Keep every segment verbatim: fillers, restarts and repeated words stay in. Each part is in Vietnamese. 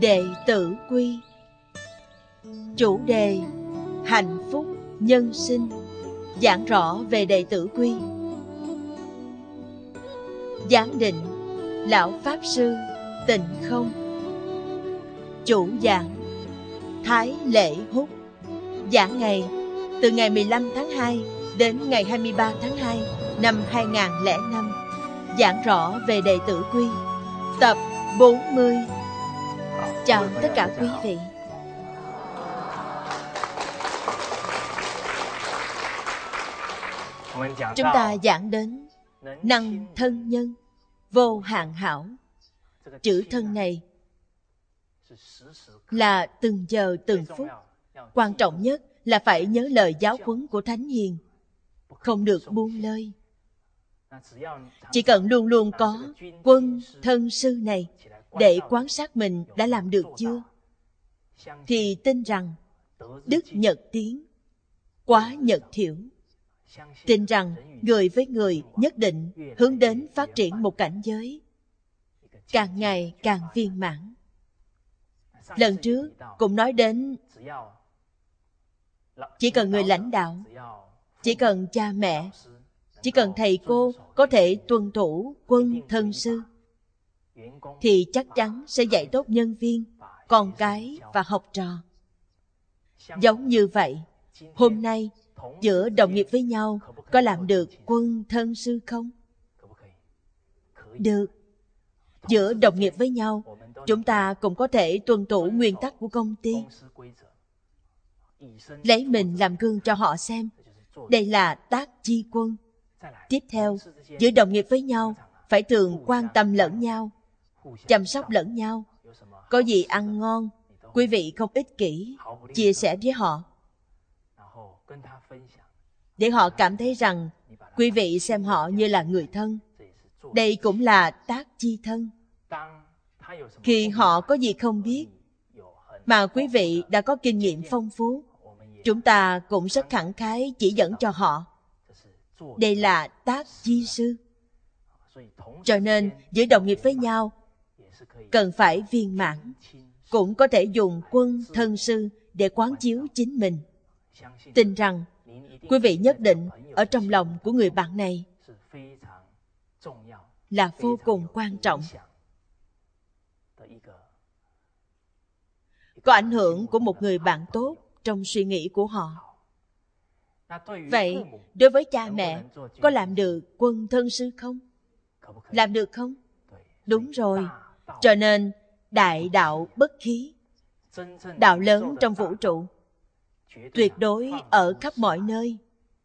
Đệ tử quy. Chủ đề: hạnh phúc nhân sinh. Giảng rõ về đệ tử quy. Giảng định: Lão Pháp Sư Tịnh Không. Chủ giảng: Thái Lễ Húc. Giảng ngày: từ ngày mười lăm tháng hai đến ngày hai mươi ba tháng hai năm hai nghìn không trăm lẻ năm. Giảng rõ về đệ tử quy. Tập bốn mươi. Chào tất cả quý vị. Chúng ta giảng đến năng thân nhân vô hạn hảo. Chữ thân này là từng giờ từng phút. Quan trọng nhất là phải nhớ lời giáo huấn của Thánh Hiền, không được buông lơi. Chỉ cần luôn luôn có quân thân sư này để quan sát mình đã làm được chưa, thì tin rằng đức nhật tiến, quá nhật thiểu. Tin rằng người với người nhất định hướng đến phát triển một cảnh giới càng ngày càng viên mãn. Lần trước cũng nói đến, chỉ cần người lãnh đạo, chỉ cần cha mẹ, chỉ cần thầy cô có thể tuân thủ quân thân sư, thì chắc chắn sẽ dạy tốt nhân viên, con cái và học trò. Giống như vậy, hôm nay giữa đồng nghiệp với nhau có làm được quân thân sư không? Được. Giữa đồng nghiệp với nhau, chúng ta cũng có thể tuân thủ nguyên tắc của công ty, lấy mình làm gương cho họ xem. Đây là tác chi quân. Tiếp theo, giữa đồng nghiệp với nhau phải thường quan tâm lẫn nhau, chăm sóc lẫn nhau. Có gì ăn ngon, quý vị không ích kỷ, chia sẻ với họ, để họ cảm thấy rằng quý vị xem họ như là người thân. Đây cũng là tác chi thân. Khi họ có gì không biết, mà quý vị đã có kinh nghiệm phong phú, chúng ta cũng rất khẳng khái chỉ dẫn cho họ. Đây là tác chi sư. Cho nên giữa đồng nghiệp với nhau cần phải viên mãn, cũng có thể dùng quân thân sư để quán chiếu chính mình. Tin rằng quý vị nhất định ở trong lòng của người bạn này là vô cùng quan trọng, có ảnh hưởng của một người bạn tốt trong suy nghĩ của họ. Vậy đối với cha mẹ, có làm được quân thân sư không? Làm được không? Đúng rồi. Cho nên đại đạo bất khí, đạo lớn trong vũ trụ, tuyệt đối ở khắp mọi nơi.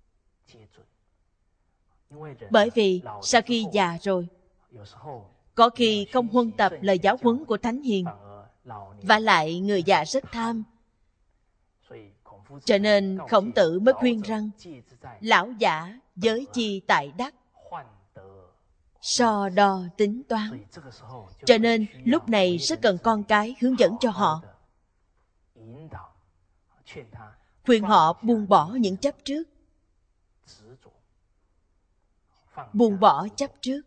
Bởi vì sau khi già rồi, có khi không huân tập lời giáo huấn của Thánh Hiền, và lại người già rất tham. Cho nên Khổng Tử mới khuyên rằng lão giả giới chi tại đắc, so đo tính toán. Cho nên lúc này rất cần con cái hướng dẫn cho họ, khuyên họ buông bỏ những chấp trước, buông bỏ chấp trước.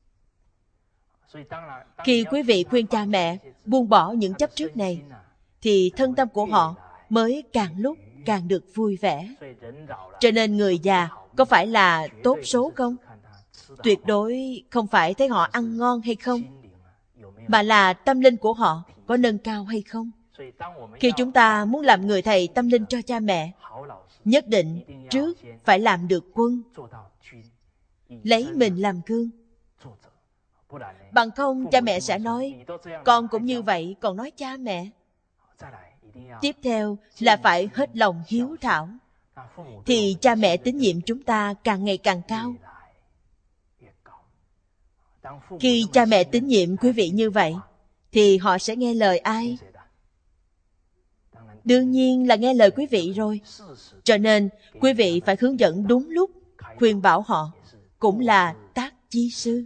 Khi quý vị khuyên cha mẹ buông bỏ những chấp trước này, thì thân tâm của họ mới càng lúc càng được vui vẻ. Cho nên người già có phải là tốt số không? Tuyệt đối không phải thấy họ ăn ngon hay không, mà là tâm linh của họ có nâng cao hay không. Khi chúng ta muốn làm người thầy tâm linh cho cha mẹ, nhất định trước phải làm được quân, lấy mình làm gương. Bằng không cha mẹ sẽ nói, con cũng như vậy còn nói cha mẹ. Tiếp theo là phải hết lòng hiếu thảo, thì cha mẹ tín nhiệm chúng ta càng ngày càng cao. Khi cha mẹ tín nhiệm quý vị như vậy, thì họ sẽ nghe lời ai? Đương nhiên là nghe lời quý vị rồi. Cho nên quý vị phải hướng dẫn đúng lúc, khuyên bảo họ, cũng là tác chi sư.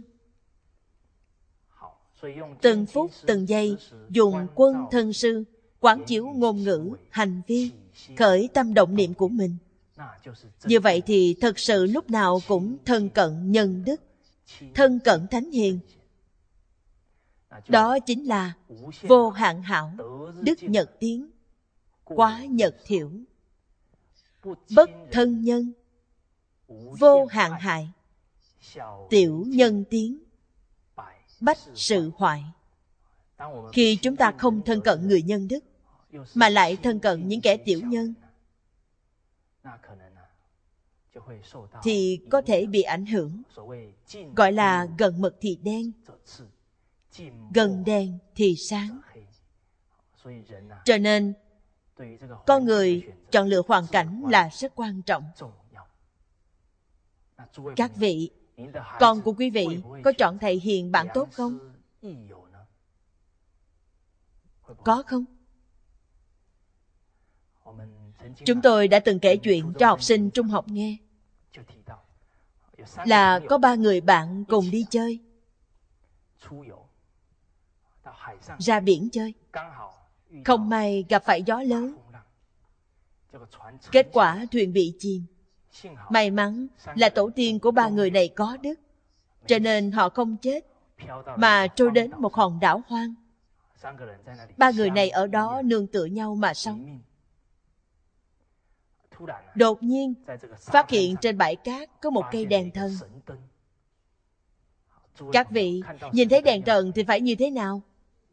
Từng phút từng giây dùng quân thân sư quán chiếu ngôn ngữ, hành vi, khởi tâm động niệm của mình. Như vậy thì thật sự lúc nào cũng thân cận nhân đức, thân cận Thánh Hiền. Đó chính là vô hạn hảo, đức nhật tiến, quá nhật thiểu, bất thân nhân, vô hạn hại, tiểu nhân tiến, bách sự hoại. Khi chúng ta không thân cận người nhân đức, mà lại thân cận những kẻ tiểu nhân, thì có thể bị ảnh hưởng. Gọi là gần mực thì đen, gần đèn thì sáng. Cho nên con người chọn lựa hoàn cảnh là rất quan trọng. Các vị, con của quý vị có chọn thầy hiền bạn tốt không? Có không? Chúng tôi đã từng kể chuyện cho học sinh trung học nghe, là có ba người bạn cùng đi chơi, ra biển chơi. Không may gặp phải gió lớn, kết quả thuyền bị chìm. May mắn là tổ tiên của ba người này có đức, cho nên họ không chết, mà trôi đến một hòn đảo hoang. Ba người này ở đó nương tựa nhau mà sống. Đột nhiên phát hiện trên bãi cát có một cây đèn thần. Các vị nhìn thấy đèn thần thì phải như thế nào?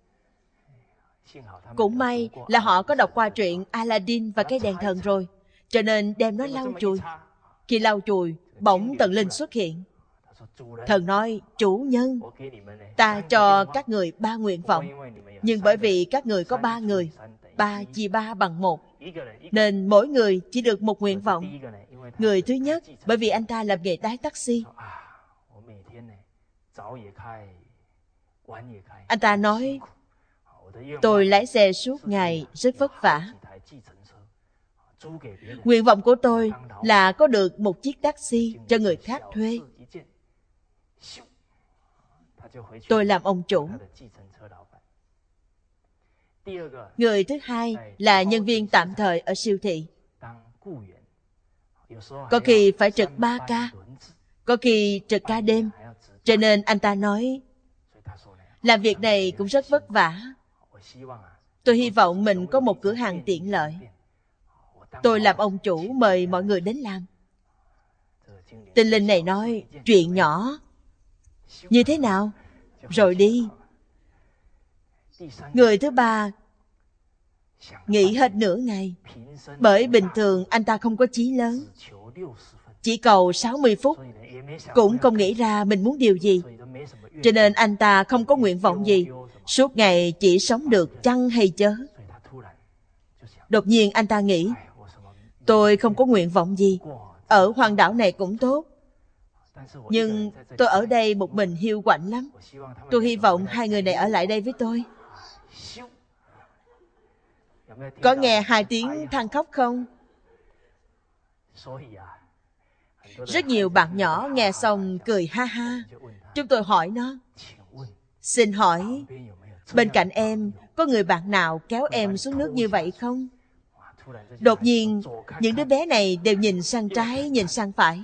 Cũng may là họ có đọc qua truyện Aladdin và cái đèn thần rồi, cho nên đem nó lau chùi. Khi lau chùi, bỗng thần linh xuất hiện. Thần nói: chủ nhân, ta cho các người ba nguyện vọng, nhưng bởi vì các người có ba người, ba chia ba bằng một, nên mỗi người chỉ được một nguyện vọng. Người thứ nhất, bởi vì anh ta làm nghề lái taxi, anh ta nói: tôi lái xe suốt ngày rất vất vả. Nguyện vọng của tôi là có được một chiếc taxi cho người khác thuê. Tôi làm ông chủ. Người thứ hai là nhân viên tạm thời ở siêu thị. Có khi phải trực ba ca, có khi trực ca đêm. Cho nên anh ta nói, làm việc này cũng rất vất vả. Tôi hy vọng mình có một cửa hàng tiện lợi. Tôi làm ông chủ mời mọi người đến làm. Tinh linh này nói, chuyện nhỏ. Như thế nào? Rồi đi. Người thứ ba nghỉ hết nửa ngày, bởi bình thường anh ta không có chí lớn, chỉ cầu sáu mươi phút, cũng không nghĩ ra mình muốn điều gì. Cho nên anh ta không có nguyện vọng gì, suốt ngày chỉ sống được chăng hay chớ. Đột nhiên anh ta nghĩ, tôi không có nguyện vọng gì, ở hoang đảo này cũng tốt, nhưng tôi ở đây một mình hiu quạnh lắm. Tôi hy vọng hai người này ở lại đây với tôi. Có nghe hai tiếng than khóc không? Rất nhiều bạn nhỏ nghe xong cười ha ha. Chúng tôi hỏi nó, xin hỏi bên cạnh em có người bạn nào kéo em xuống nước như vậy không? Đột nhiên những đứa bé này đều nhìn sang trái, nhìn sang phải.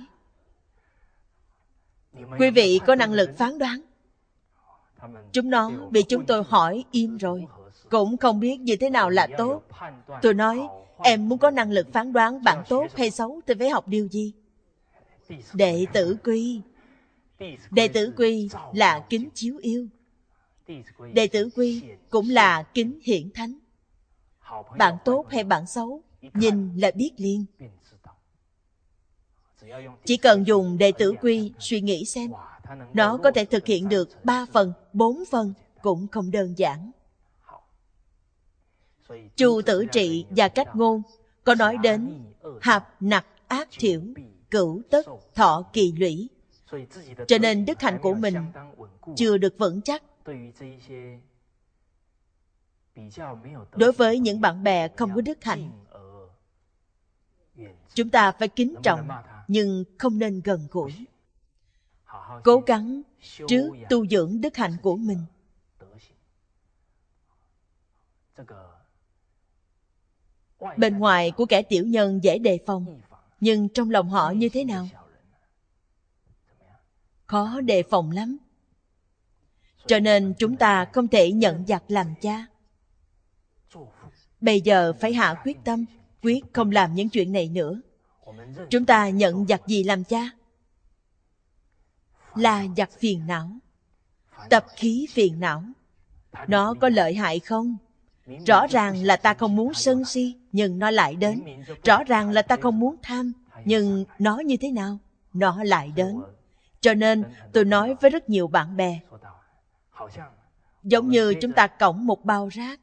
Quý vị có năng lực phán đoán. Chúng nó bị chúng tôi hỏi im rồi, cũng không biết như thế nào là tốt. Tôi nói, em muốn có năng lực phán đoán bạn tốt hay xấu thì phải học điều gì? Đệ tử quy. Đệ tử quy là kính chiếu yêu. Đệ tử quy cũng là kính hiển thánh. Bạn tốt hay bạn xấu, nhìn là biết liền. Chỉ cần dùng đệ tử quy suy nghĩ xem, nó có thể thực hiện được ba phần, bốn phần cũng không đơn giản. Chu Tử Trị và Cách Ngôn có nói đến hạp nặc ác thiểu, cửu tất thọ kỳ lũy. Cho nên đức hạnh của mình chưa được vững chắc. Đối với những bạn bè không có đức hạnh, chúng ta phải kính trọng, nhưng không nên gần gũi. Cố gắng trước tu dưỡng đức hạnh của mình. Bên ngoài của kẻ tiểu nhân dễ đề phòng, nhưng trong lòng họ như thế nào? Khó đề phòng lắm. Cho nên chúng ta không thể nhận giặc làm cha. Bây giờ phải hạ quyết tâm, quyết không làm những chuyện này nữa. Chúng ta nhận giặc gì làm cha? Là giặc phiền não, tập khí phiền não. Nó có lợi hại không? Rõ ràng là ta không muốn sân si, nhưng nó lại đến. Rõ ràng là ta không muốn tham, nhưng nó như thế nào? Nó lại đến. Cho nên tôi nói với rất nhiều bạn bè, giống như chúng ta cõng một bao rác,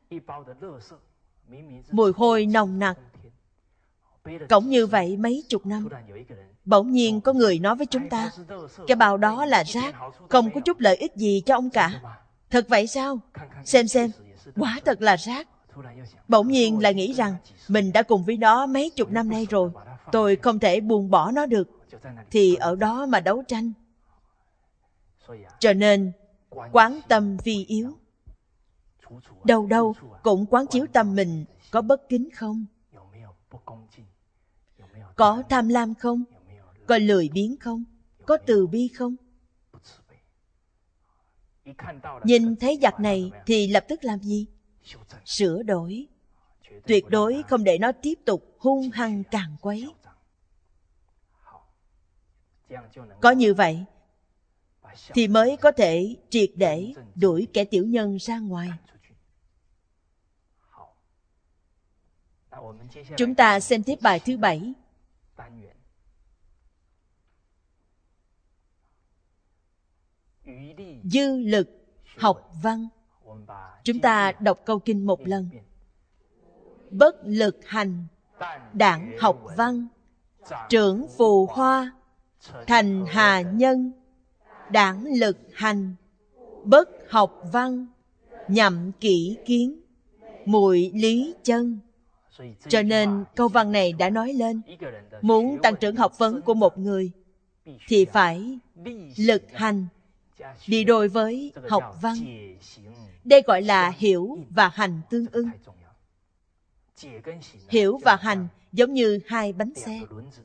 mùi hôi nồng nặc, cõng như vậy mấy chục năm. Bỗng nhiên có người nói với chúng ta, cái bao đó là rác, không có chút lợi ích gì cho ông cả. Thật vậy sao? Xem xem, quả thật là rác. Bỗng nhiên lại nghĩ rằng mình đã cùng với nó mấy chục năm nay rồi, tôi không thể buông bỏ nó được, thì ở đó mà đấu tranh. Cho nên quán tâm vi yếu, đâu đâu cũng quán chiếu tâm mình có bất kính không, có tham lam không, có lười biếng không, có từ bi không. Nhìn thấy giặc này thì lập tức làm gì? Sửa đổi. Tuyệt đối không để nó tiếp tục hung hăng càn quấy. Có như vậy thì mới có thể triệt để đuổi kẻ tiểu nhân ra ngoài. Chúng ta xem tiếp bài thứ bảy. Dư lực học văn. Chúng ta đọc câu kinh một lần. Bất lực hành, đảng học văn, trưởng phù hoa, thành hà nhân. Đảng lực hành, bất học văn, nhậm kỹ kiến, muội lý chân. Cho nên câu văn này đã nói lên, muốn tăng trưởng học vấn của một người thì phải lực hành đi đôi với học văn. Đây gọi là hiểu và hành tương ưng. Hiểu và hành giống như hai bánh xe.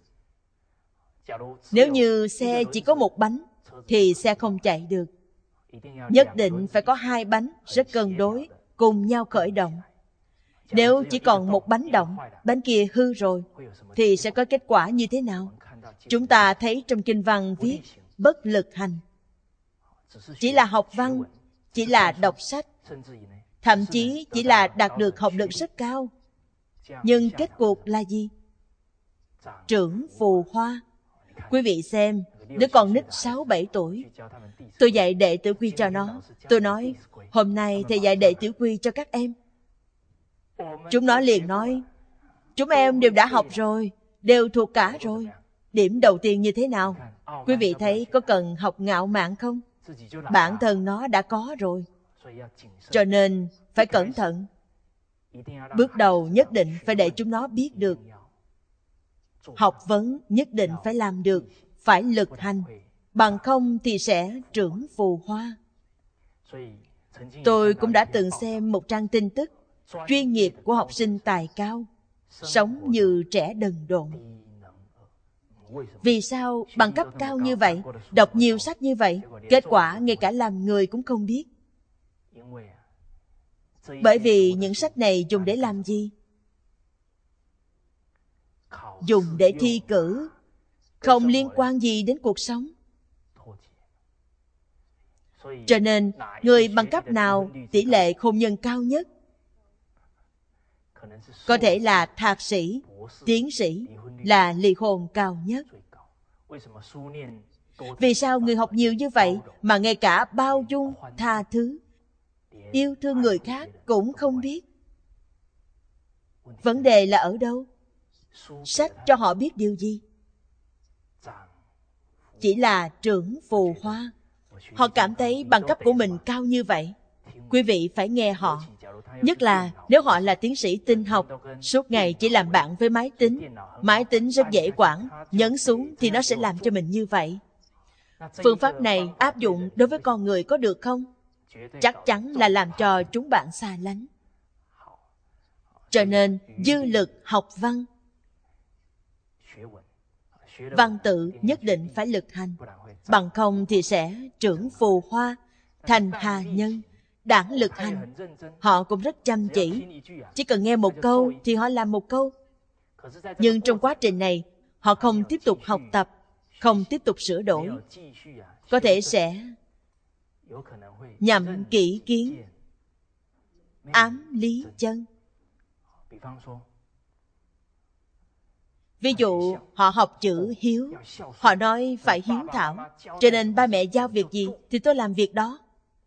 Nếu như xe chỉ có một bánh thì xe không chạy được. Nhất định phải có hai bánh rất cân đối, cùng nhau khởi động. Nếu chỉ còn một bánh động, bánh kia hư rồi, thì sẽ có kết quả như thế nào? Chúng ta thấy trong kinh văn viết bất lực hành. Chỉ là học văn, chỉ là đọc sách, thậm chí chỉ là đạt được học lực rất cao. Nhưng kết cục là gì? Trưởng phù hoa. Quý vị xem, đứa con nít sáu bảy tuổi, tôi dạy đệ tử quy cho nó. Tôi nói, hôm nay thầy dạy đệ tử quy cho các em. Chúng nó liền nói, chúng em đều đã học rồi, đều thuộc cả rồi. Điểm đầu tiên như thế nào? Quý vị thấy có cần học ngạo mạn không? Bản thân nó đã có rồi. Cho nên phải cẩn thận. Bước đầu nhất định phải để chúng nó biết được. Học vấn nhất định phải làm được, phải lực hành. Bằng không thì sẽ trưởng phù hoa. Tôi cũng đã từng xem một trang tin tức chuyên nghiệp của học sinh tài cao, sống như trẻ đần độn. Vì sao bằng cấp cao như vậy, đọc nhiều sách như vậy, kết quả ngay cả làm người cũng không biết? Bởi vì những sách này dùng để làm gì? Dùng để thi cử, không liên quan gì đến cuộc sống. Cho nên, người bằng cấp nào tỷ lệ hôn nhân cao nhất? Có thể là thạc sĩ, tiến sĩ, là ly hôn cao nhất. Vì sao người học nhiều như vậy mà ngay cả bao dung, tha thứ, yêu thương người khác cũng không biết? Vấn đề là ở đâu? Sách cho họ biết điều gì? Chỉ là trưởng phù hoa. Họ cảm thấy bằng cấp của mình cao như vậy. Quý vị phải nghe họ. Nhất là nếu họ là tiến sĩ tin học, suốt ngày chỉ làm bạn với máy tính. Máy tính rất dễ quản, nhấn xuống thì nó sẽ làm cho mình như vậy. Phương pháp này áp dụng đối với con người có được không? Chắc chắn là làm cho chúng bạn xa lánh. Cho nên dư lực học văn. Văn tự nhất định phải lực hành, bằng không thì sẽ trưởng phù hoa, thành hà nhân, đảng lực hành. Họ cũng rất chăm chỉ, chỉ cần nghe một câu thì họ làm một câu. Nhưng trong quá trình này, họ không tiếp tục học tập, không tiếp tục sửa đổi, có thể sẽ nhậm kỹ kiến, ám lý chân. Ví dụ, họ học chữ hiếu, họ nói phải hiếu thảo, cho nên ba mẹ giao việc gì thì tôi làm việc đó.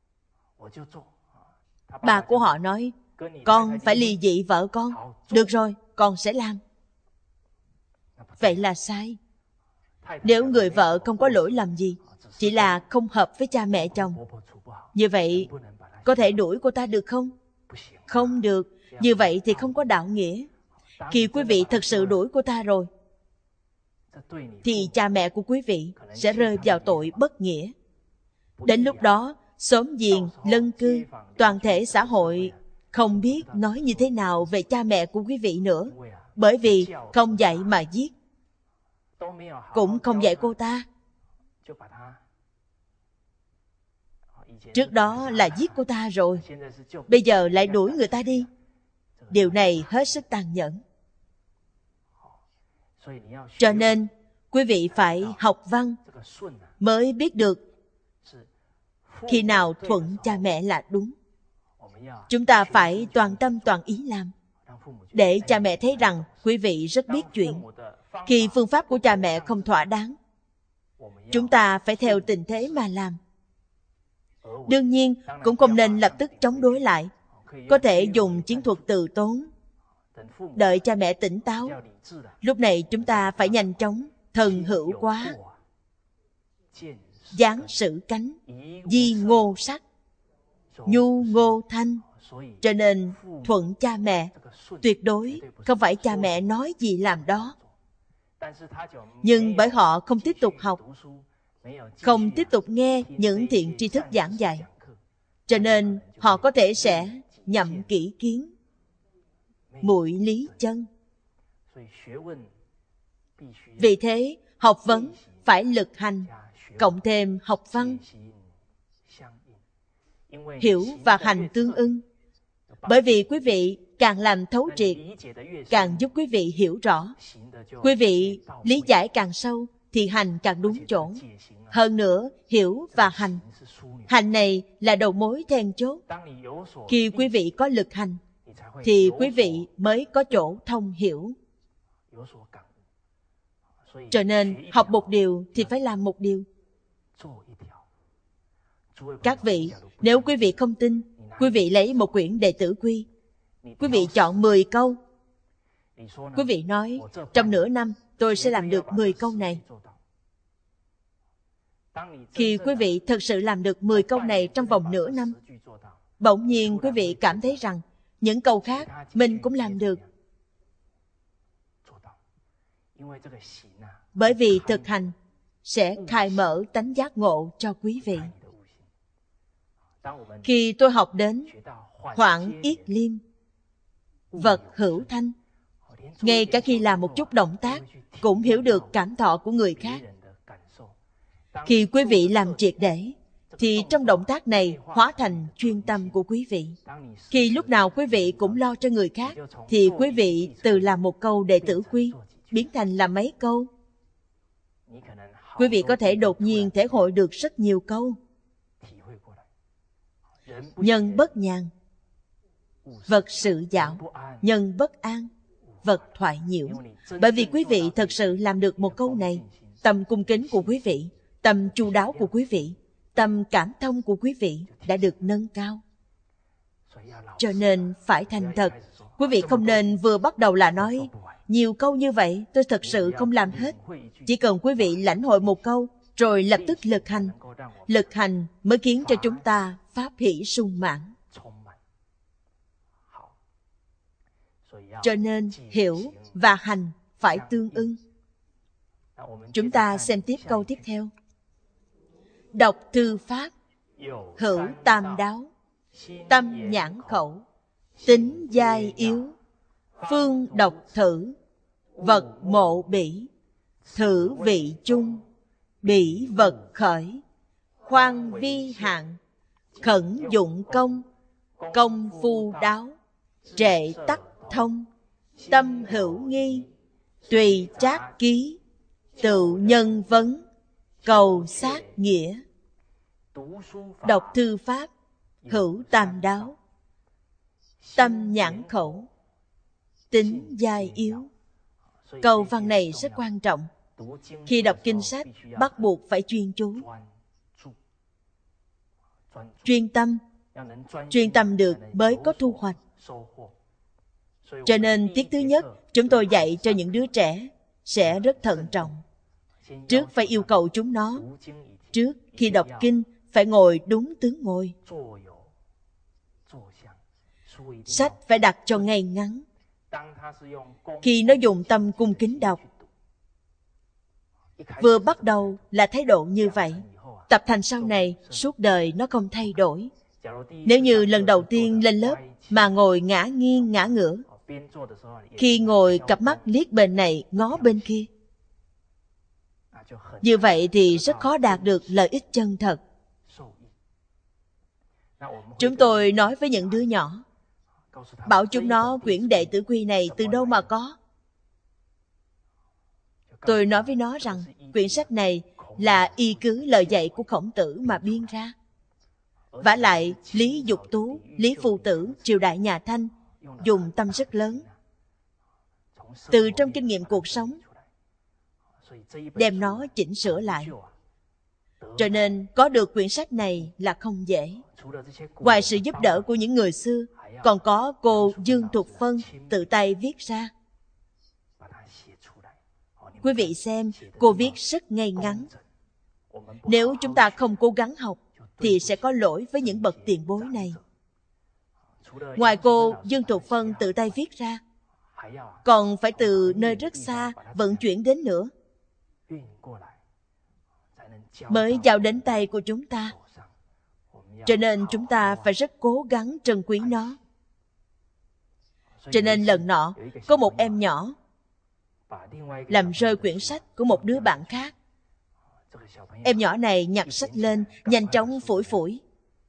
Bà của họ nói, con phải ly dị vợ con. Được rồi, con sẽ làm. Vậy là sai. Nếu người vợ không có lỗi lầm gì, chỉ là không hợp với cha mẹ chồng, như vậy có thể đuổi cô ta được không? Không được. Như vậy thì không có đạo nghĩa. Khi quý vị thật sự đuổi cô ta rồi, thì cha mẹ của quý vị sẽ rơi vào tội bất nghĩa. Đến lúc đó, xóm giềng, lân cư, toàn thể xã hội không biết nói như thế nào về cha mẹ của quý vị nữa. Bởi vì không dạy mà giết, cũng không dạy cô ta. Trước đó là giết cô ta rồi, bây giờ lại đuổi người ta đi. Điều này hết sức tàn nhẫn. Cho nên, quý vị phải học văn mới biết được khi nào thuận cha mẹ là đúng. Chúng ta phải toàn tâm toàn ý làm, để cha mẹ thấy rằng quý vị rất biết chuyện. Khi phương pháp của cha mẹ không thỏa đáng, chúng ta phải theo tình thế mà làm. Đương nhiên, cũng không nên lập tức chống đối lại. Có thể dùng chiến thuật từ tốn, đợi cha mẹ tỉnh táo. Lúc này chúng ta phải nhanh chóng thần hữu quá, giáng sử cánh, di ngô sắc, nhu ngô thanh. Cho nên thuận cha mẹ, tuyệt đối không phải cha mẹ nói gì làm đó. Nhưng bởi họ không tiếp tục học, không tiếp tục nghe những thiện tri thức giảng dạy, cho nên họ có thể sẽ nhậm kỹ kiến, muội lý chân. Vì thế, học vấn phải lực hành, cộng thêm học văn. Hiểu và hành tương ưng. Bởi vì quý vị càng làm thấu triệt, càng giúp quý vị hiểu rõ. Quý vị lý giải càng sâu thì hành càng đúng chỗ. Hơn nữa, hiểu và hành, hành này là đầu mối then chốt. Khi quý vị có lực hành, thì quý vị mới có chỗ thông hiểu. Cho nên, học một điều thì phải làm một điều. Các vị, nếu quý vị không tin, quý vị lấy một quyển Đệ Tử Quy, quý vị chọn mười câu. Quý vị nói, trong nửa năm tôi sẽ làm được mười câu này. Khi quý vị thật sự làm được mười câu này trong vòng nửa năm, bỗng nhiên quý vị cảm thấy rằng những câu khác mình cũng làm được. Bởi vì thực hành sẽ khai mở tánh giác ngộ cho quý vị. Khi tôi học đến Hoảng Yết Liêm, vật hữu thanh, ngay cả khi làm một chút động tác cũng hiểu được cảm thọ của người khác. Khi quý vị làm triệt để, thì trong động tác này hóa thành chuyên tâm của quý vị. Khi lúc nào quý vị cũng lo cho người khác, thì quý vị từ làm một câu Đệ Tử Quy biến thành là mấy câu. Quý vị có thể đột nhiên thể hội được rất nhiều câu. Nhân bất nhàn, vật sự dạo, nhân bất an, vật thoại nhiễu. Bởi vì quý vị thật sự làm được một câu này, tâm cung kính của quý vị, tâm chu đáo của quý vị, tâm cảm thông của quý vị đã được nâng cao. Cho nên phải thành thật. Quý vị không nên vừa bắt đầu là nói nhiều câu như vậy tôi thật sự không làm hết. Chỉ cần quý vị lãnh hội một câu, rồi lập tức lực hành. Lực hành mới khiến cho chúng ta pháp hỷ sung mãn. Cho nên hiểu và hành phải tương ưng. Chúng ta xem tiếp câu tiếp theo. Đọc thư pháp, hữu tam đáo, tâm nhãn khẩu, tính giai yếu, phương độc thử, vật mộ bỉ, thử vị chung, bỉ vật khởi, khoan vi hạn, khẩn dụng công, công phu đáo, trệ tắc thông, tâm hữu nghi, tùy trác ký, tự nhân vấn, cầu sát nghĩa. Đọc thư pháp, hữu tam đáo, tâm nhãn khẩu, tính giai yếu. Câu văn này rất quan trọng. Khi đọc kinh sách, bắt buộc phải chuyên chú, chuyên tâm. Chuyên tâm được mới có thu hoạch. Cho nên tiết thứ nhất, chúng tôi dạy cho những đứa trẻ sẽ rất thận trọng. Trước phải yêu cầu chúng nó, trước khi đọc kinh phải ngồi đúng tướng ngồi. Sách phải đặt cho ngay ngắn. Khi nó dùng tâm cung kính đọc, vừa bắt đầu là thái độ như vậy, tập thành sau này, suốt đời nó không thay đổi. Nếu như lần đầu tiên lên lớp mà ngồi ngã nghiêng ngã ngửa, khi ngồi cặp mắt liếc bên này ngó bên kia, như vậy thì rất khó đạt được lợi ích chân thật. Chúng tôi nói với những đứa nhỏ, bảo chúng nó quyển Đệ Tử Quy này từ đâu mà có. Tôi nói với nó rằng quyển sách này là y cứ lời dạy của Khổng Tử mà biên ra. Vả lại Lý Dục Tú, Lý Phu Tử, triều đại nhà Thanh dùng tâm rất lớn, từ trong kinh nghiệm cuộc sống đem nó chỉnh sửa lại. Cho nên có được quyển sách này là không dễ. Ngoài sự giúp đỡ của những người xưa, còn có cô Dương Thục Phân tự tay viết ra. Quý vị xem, cô viết rất ngay ngắn. Nếu chúng ta không cố gắng học thì sẽ có lỗi với những bậc tiền bối này. Ngoài cô Dương Thục Phân tự tay viết ra, còn phải từ nơi rất xa vận chuyển đến nữa, mới giao đến tay của chúng ta. Cho nên chúng ta phải rất cố gắng trân quý nó. Cho nên lần nọ, có một em nhỏ làm rơi quyển sách của một đứa bạn khác. Em nhỏ này nhặt sách lên, nhanh chóng phủi phủi.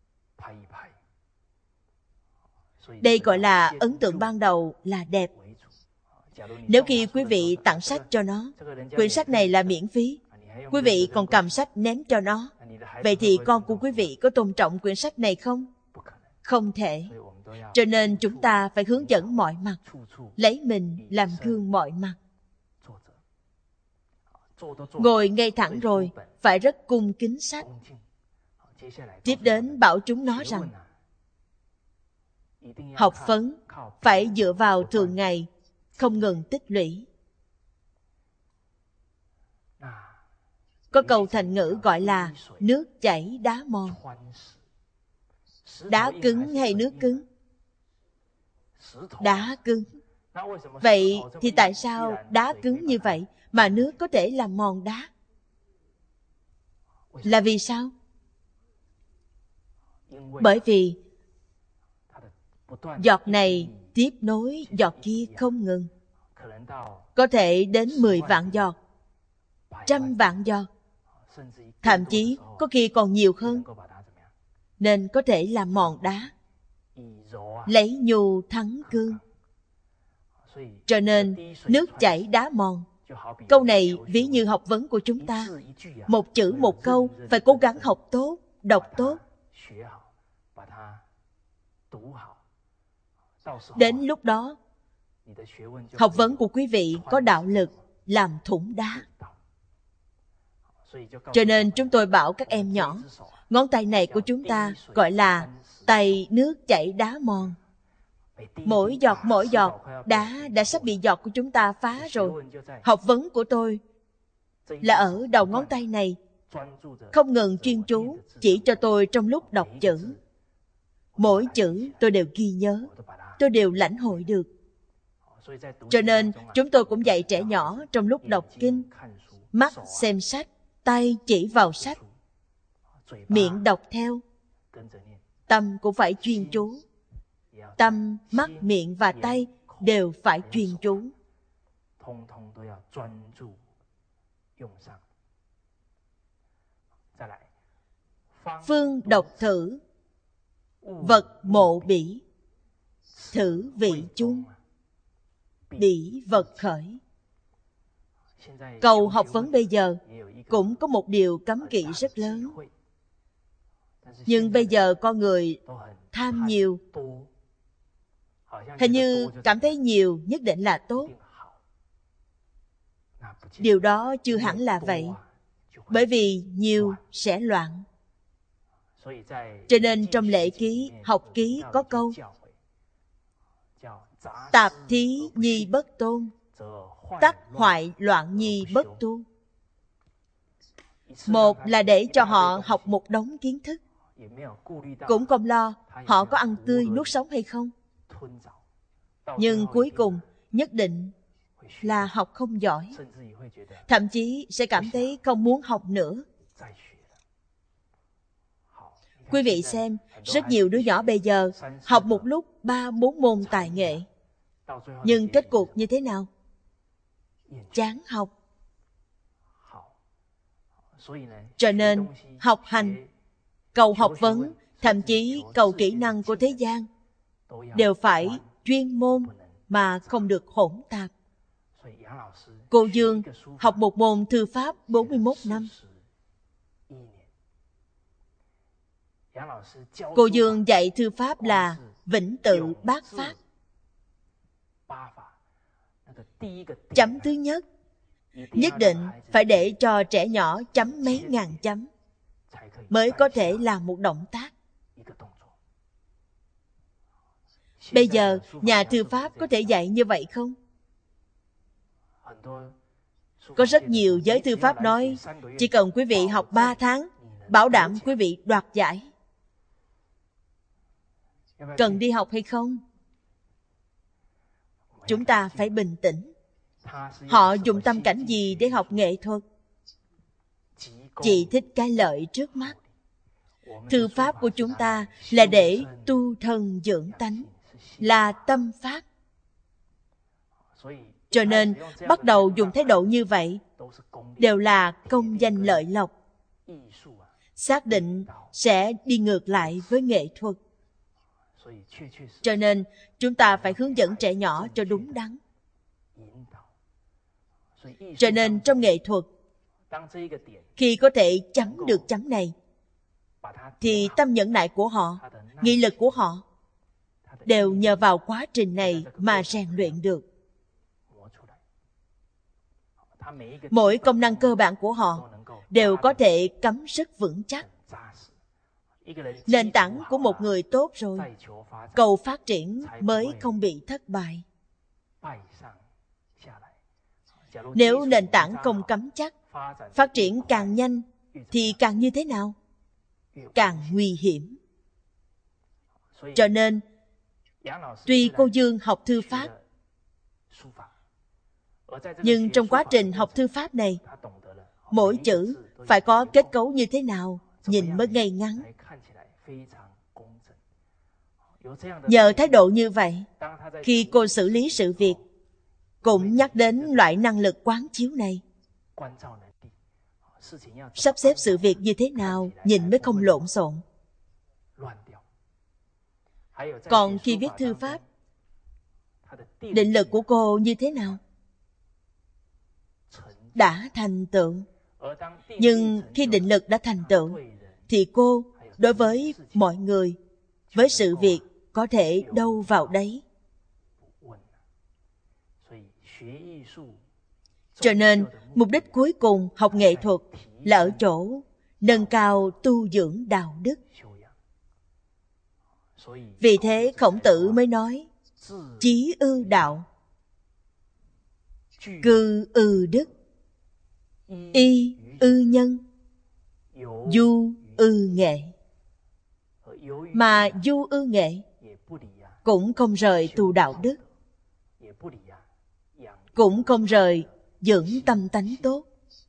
Đây gọi là ấn tượng ban đầu là đẹp. Nếu khi quý vị tặng sách cho nó, quyển sách này là miễn phí, quý vị còn cầm sách ném cho nó, vậy thì con của quý vị có tôn trọng quyển sách này không? Không thể. Cho nên chúng ta phải hướng dẫn mọi mặt, lấy mình làm gương mọi mặt. Ngồi ngay thẳng rồi, phải rất cung kính sách. Tiếp đến bảo chúng nó rằng, học vấn phải dựa vào thường ngày, không ngừng tích lũy. Có câu thành ngữ gọi là nước chảy đá mòn. Đá cứng hay nước cứng? Đá cứng. Vậy thì tại sao đá cứng như vậy mà nước có thể làm mòn đá? Là vì sao? Bởi vì giọt này tiếp nối giọt kia không ngừng. Có thể đến mười vạn giọt, trăm vạn giọt, thậm chí có khi còn nhiều hơn, nên có thể làm mòn đá. Lấy nhu thắng cương. Cho nên nước chảy đá mòn. Câu này ví như học vấn của chúng ta. Một chữ một câu phải cố gắng học tốt, đọc tốt. Đến lúc đó, học vấn của quý vị có đạo lực làm thủng đá. Cho nên chúng tôi bảo các em nhỏ, ngón tay này của chúng ta gọi là tay nước chảy đá mòn. Mỗi giọt mỗi giọt, đá đã sắp bị giọt của chúng ta phá rồi. Học vấn của tôi là ở đầu ngón tay này, không ngừng chuyên chú chỉ cho tôi trong lúc đọc chữ. Mỗi chữ tôi đều ghi nhớ, tôi đều lãnh hội được. Cho nên chúng tôi cũng dạy trẻ nhỏ trong lúc đọc kinh, mắt xem sách, tay chỉ vào sách, miệng đọc theo, tâm cũng phải chuyên chú. Tâm, mắt, miệng và tay đều phải chuyên chú. Phương đọc thử vật mộ bỉ, thử vị chung, bỉ vật khởi. Cầu học vấn bây giờ cũng có một điều cấm kỵ rất lớn. Nhưng bây giờ con người tham nhiều, hình như cảm thấy nhiều nhất định là tốt. Điều đó chưa hẳn là vậy, bởi vì nhiều sẽ loạn. Cho nên trong lễ ký, học ký có câu: tạp thí nhi bất tôn, tắc hoại loạn nhi bất tu. Một là để cho họ học một đống kiến thức, cũng không lo họ có ăn tươi nuốt sống hay không. Nhưng cuối cùng nhất định là học không giỏi, thậm chí sẽ cảm thấy không muốn học nữa. Quý vị xem, rất nhiều đứa nhỏ bây giờ học một lúc ba bốn môn tài nghệ, nhưng kết cục như thế nào? Chán học. Cho nên học hành, cầu học vấn, thậm chí cầu kỹ năng của thế gian đều phải chuyên môn mà không được hỗn tạp. Cô Dương học một môn thư pháp bốn mươi mốt năm. Cô Dương dạy thư pháp là vĩnh tự bát pháp. Chấm thứ nhất nhất định phải để cho trẻ nhỏ chấm mấy ngàn chấm mới có thể làm một động tác. Bây giờ nhà thư pháp có thể dạy như vậy không? Có rất nhiều giới thư pháp nói chỉ cần quý vị học ba tháng, bảo đảm quý vị đoạt giải. Cần đi học hay không? Chúng ta phải bình tĩnh. Họ dùng tâm cảnh gì để học nghệ thuật? Chỉ thích cái lợi trước mắt. Thư pháp của chúng ta là để tu thân dưỡng tánh, là tâm pháp. Cho nên bắt đầu dùng thái độ như vậy đều là công danh lợi lộc, xác định sẽ đi ngược lại với nghệ thuật. Cho nên chúng ta phải hướng dẫn trẻ nhỏ cho đúng đắn. Cho nên trong nghệ thuật, khi có thể chấm được chấm này, thì tâm nhẫn nại của họ, nghị lực của họ đều nhờ vào quá trình này mà rèn luyện được. Mỗi công năng cơ bản của họ đều có thể cắm rất vững chắc. Nền tảng của một người tốt rồi, cầu phát triển mới không bị thất bại. Nếu nền tảng không cắm chắc, phát triển càng nhanh thì càng như thế nào? Càng nguy hiểm. Cho nên tuy cô Dương học thư pháp, nhưng trong quá trình học thư pháp này, mỗi chữ phải có kết cấu như thế nào nhìn mới ngay ngắn. Nhờ thái độ như vậy, khi cô xử lý sự việc cũng nhắc đến loại năng lực quán chiếu này. Sắp xếp sự việc như thế nào nhìn mới không lộn xộn. Còn khi viết thư pháp, định lực của cô như thế nào? Đã thành tựu. Nhưng khi định lực đã thành tựu, thì cô đối với mọi người, với sự việc có thể đâu vào đấy. Cho nên mục đích cuối cùng học nghệ thuật là ở chỗ nâng cao tu dưỡng đạo đức. Vì thế Khổng Tử mới nói: chí ư đạo, cư ư đức, y ư nhân, du ư nghệ. Mà du ư nghệ cũng không rời tu đạo đức, cũng không rời dưỡng tâm tánh tốt.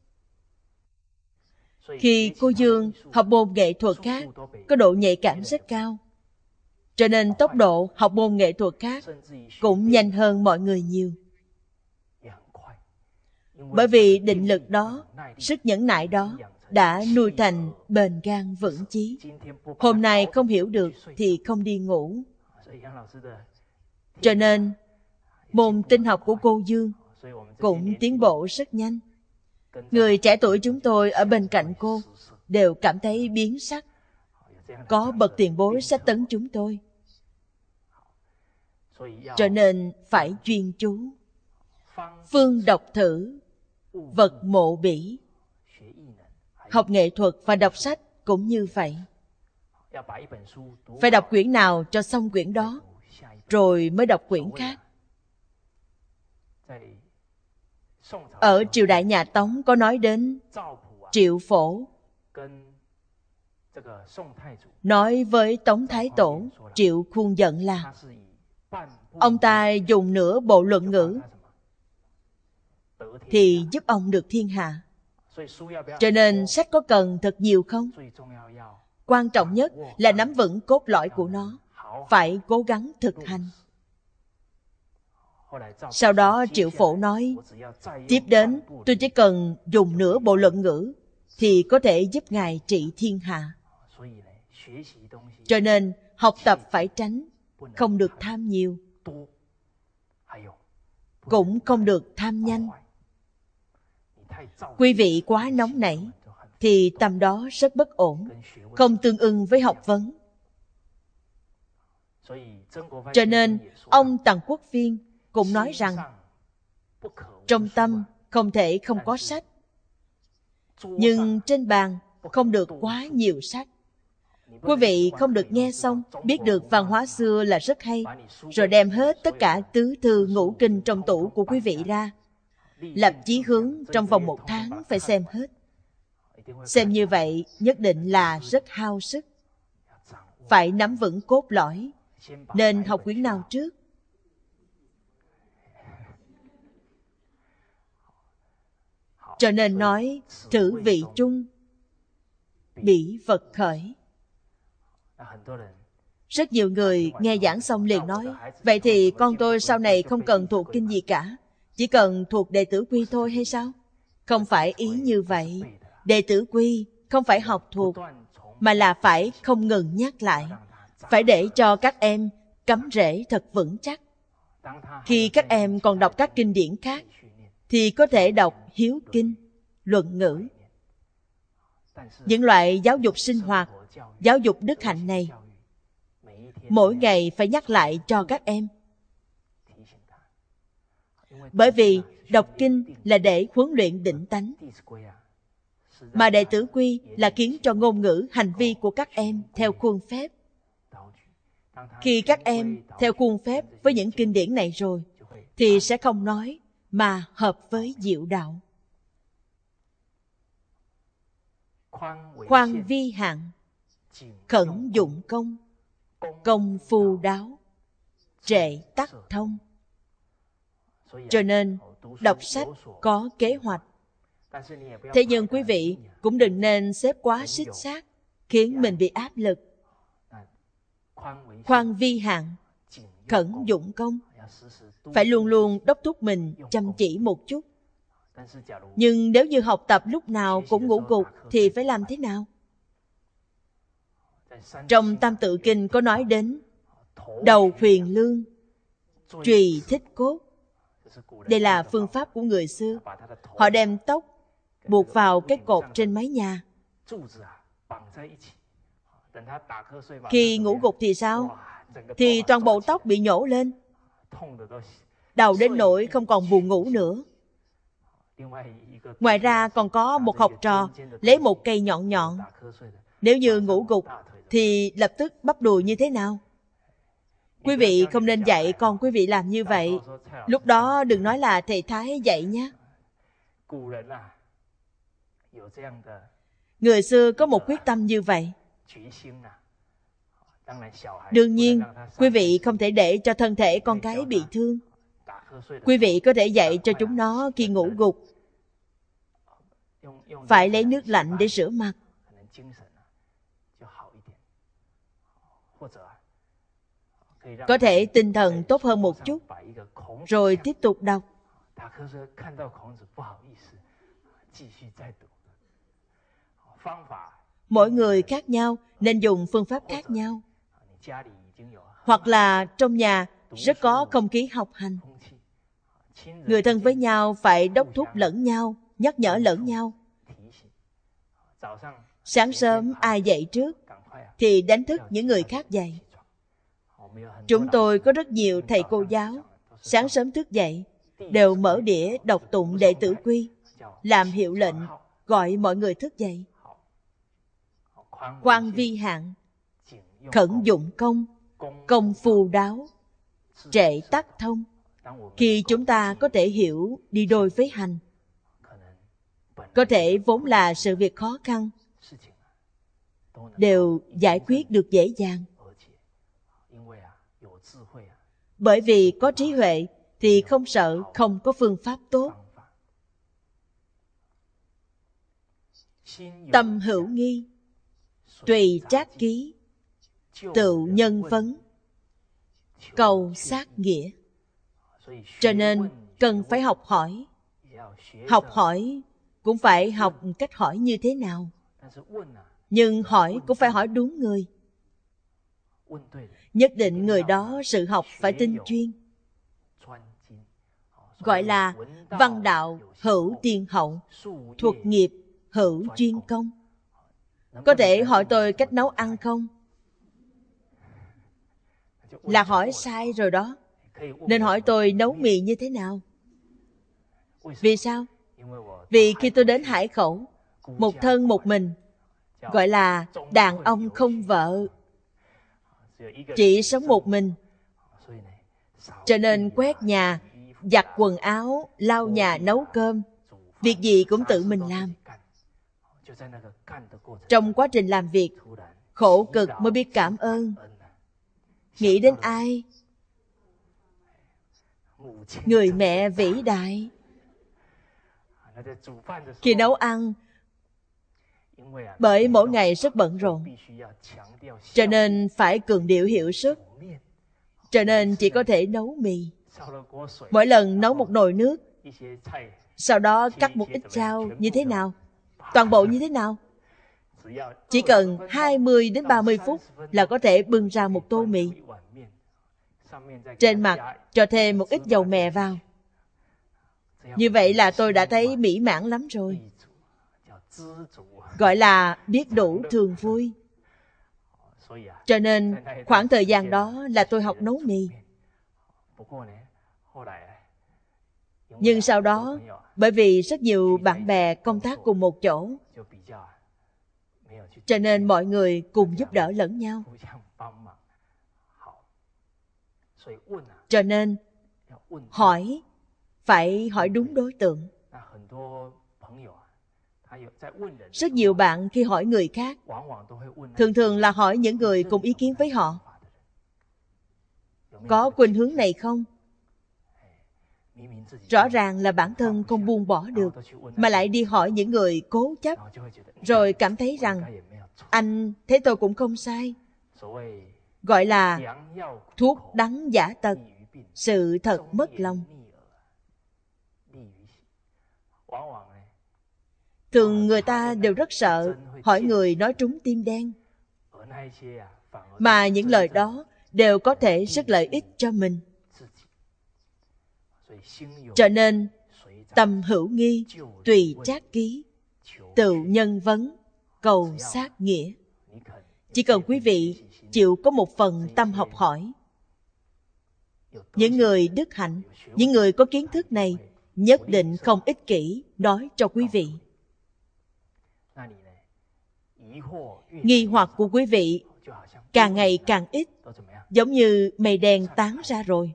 Khi cô Dương học môn nghệ thuật khác có độ nhạy cảm rất cao, cho nên tốc độ học môn nghệ thuật khác cũng nhanh hơn mọi người nhiều. Bởi vì định lực đó, sức nhẫn nại đó đã nuôi thành bền gan vững chí. Hôm nay không hiểu được thì không đi ngủ. Cho nên môn tinh học của cô Dương cũng tiến bộ rất nhanh. Người trẻ tuổi chúng tôi ở bên cạnh cô đều cảm thấy biến sắc. Có bậc tiền bối sách tấn chúng tôi. Cho nên phải chuyên chú. Phương đọc thử, vật mộ bỉ. Học nghệ thuật và đọc sách cũng như vậy. Phải đọc quyển nào cho xong quyển đó, rồi mới đọc quyển khác. Ở triều đại nhà Tống có nói đến Triệu Phổ nói với Tống Thái Tổ Triệu Khuôn Dận là ông ta dùng nửa bộ luận ngữ thì giúp ông được thiên hạ. Cho nên sách có cần thật nhiều không? Quan trọng nhất là nắm vững cốt lõi của nó, phải cố gắng thực hành. Sau đó Triệu Phổ nói, tiếp đến tôi chỉ cần dùng nửa bộ luận ngữ thì có thể giúp ngài trị thiên hạ. Cho nên học tập phải tránh, không được tham nhiều, cũng không được tham nhanh. Quý vị quá nóng nảy thì tâm đó rất bất ổn, không tương ưng với học vấn. Cho nên ông Tần Quốc Phiên cũng nói rằng trong tâm không thể không có sách, nhưng trên bàn không được quá nhiều sách. Quý vị không được nghe xong biết được văn hóa xưa là rất hay, rồi đem hết tất cả tứ thư ngũ kinh trong tủ của quý vị ra, lập chí hướng trong vòng một tháng phải xem hết. Xem như vậy nhất định là rất hao sức. Phải nắm vững cốt lõi. Nên học quyển nào trước? Cho nên nói thử vị chung, bỉ vật khởi. Rất nhiều người nghe giảng xong liền nói, vậy thì con tôi sau này không cần thuộc kinh gì cả, chỉ cần thuộc đệ tử quy thôi hay sao? Không phải ý như vậy. Đệ tử quy không phải học thuộc, mà là phải không ngừng nhắc lại. Phải để cho các em cắm rễ thật vững chắc. Khi các em còn đọc các kinh điển khác, thì có thể đọc hiếu kinh, luận ngữ. Những loại giáo dục sinh hoạt, giáo dục đức hạnh này, mỗi ngày phải nhắc lại cho các em. Bởi vì đọc kinh là để huấn luyện định tánh, mà đệ tử quy là khiến cho ngôn ngữ, hành vi của các em theo khuôn phép. Khi các em theo khuôn phép với những kinh điển này rồi, thì sẽ không nói, mà hợp với diệu đạo. Khoan vi hạn, khẩn dụng công, công phu đáo, trệ tắc thông. Cho nên đọc sách có kế hoạch. Thế nhưng quý vị cũng đừng nên xếp quá xích xác, khiến mình bị áp lực. Khoan vi hạn, khẩn dụng công. Phải luôn luôn đốc thúc mình chăm chỉ một chút. Nhưng nếu như học tập lúc nào cũng ngủ gục thì phải làm thế nào? Trong Tam Tự Kinh có nói đến đầu huyền lương, trùy thích cốt. Đây là phương pháp của người xưa. Họ đem tóc buộc vào cái cột trên mái nhà. Khi ngủ gục thì sao? Thì toàn bộ tóc bị nhổ lên, đầu đến nỗi không còn buồn ngủ nữa. Ngoài ra còn có một học trò lấy một cây nhọn nhọn. Nếu như ngủ gục thì lập tức bắp đùi như thế nào? Quý vị không nên dạy con quý vị làm như vậy. Lúc đó đừng nói là thầy Thái dạy nhé. Người xưa có một quyết tâm như vậy. Đương nhiên, quý vị không thể để cho thân thể con cái bị thương. Quý vị có thể dạy cho chúng nó khi ngủ gục phải lấy nước lạnh để rửa mặt. Có thể tinh thần tốt hơn một chút, rồi tiếp tục đọc. Mỗi người khác nhau nên dùng phương pháp khác nhau. Hoặc là trong nhà rất có không khí học hành, người thân với nhau phải đốc thúc lẫn nhau, nhắc nhở lẫn nhau. Sáng sớm ai dậy trước thì đánh thức những người khác dậy. Chúng tôi có rất nhiều thầy cô giáo sáng sớm thức dậy đều mở đĩa đọc tụng Đệ Tử Quy, làm hiệu lệnh gọi mọi người thức dậy. Khoan vi hạn, khẩn dụng công, công phu đáo, trệ tắc thông. Khi chúng ta có thể hiểu đi đôi với hành, có thể vốn là sự việc khó khăn đều giải quyết được dễ dàng. Bởi vì có trí huệ thì không sợ không có phương pháp tốt. Tâm hữu nghi, tùy trác ký, tựu nhân vấn, cầu sát nghĩa. Cho nên cần phải học hỏi. Học hỏi cũng phải học cách hỏi như thế nào. Nhưng hỏi cũng phải hỏi đúng người. Nhất định người đó sự học phải tinh chuyên. Gọi là văn đạo hữu tiên hậu, thuật nghiệp hữu chuyên công. Có thể hỏi tôi cách nấu ăn không? Là hỏi sai rồi đó. Nên hỏi tôi nấu mì như thế nào. Vì sao? Vì khi tôi đến Hải Khẩu, một thân một mình, gọi là đàn ông không vợ, chỉ sống một mình, cho nên quét nhà, giặt quần áo, lau nhà, nấu cơm, việc gì cũng tự mình làm. Trong quá trình làm việc, khổ cực mới biết cảm ơn. Nghĩ đến ai? Người mẹ vĩ đại. Khi nấu ăn, bởi mỗi ngày rất bận rộn, cho nên phải cường điệu hiệu suất. Cho nên chỉ có thể nấu mì. Mỗi lần nấu một nồi nước, sau đó cắt một ít rau như thế nào, toàn bộ như thế nào. Chỉ cần hai mươi đến ba mươi phút là có thể bưng ra một tô mì. Trên mặt cho thêm một ít dầu mè vào. Như vậy là tôi đã thấy mỹ mãn lắm rồi. Gọi là biết đủ thường vui. Cho nên khoảng thời gian đó là tôi học nấu mì. Nhưng sau đó, bởi vì rất nhiều bạn bè công tác cùng một chỗ, cho nên mọi người cùng giúp đỡ lẫn nhau. Cho nên hỏi phải hỏi đúng đối tượng. Rất nhiều bạn khi hỏi người khác, thường thường là hỏi những người cùng ý kiến với họ. Có khuynh hướng này không? Rõ ràng là bản thân không buông bỏ được, mà lại đi hỏi những người cố chấp, rồi cảm thấy rằng anh thế tôi cũng không sai. Gọi là thuốc đắng giả tật, sự thật mất lòng. Thường người ta đều rất sợ hỏi người nói trúng tim đen, mà những lời đó đều có thể rất lợi ích cho mình. Cho nên tâm hữu nghi, tùy trác ký, tựu nhân vấn, cầu sát nghĩa. Chỉ cần quý vị chịu có một phần tâm học hỏi, những người đức hạnh, những người có kiến thức này nhất định không ích kỷ nói cho quý vị. Nghi hoặc của quý vị càng ngày càng ít, giống như mây đen tán ra rồi.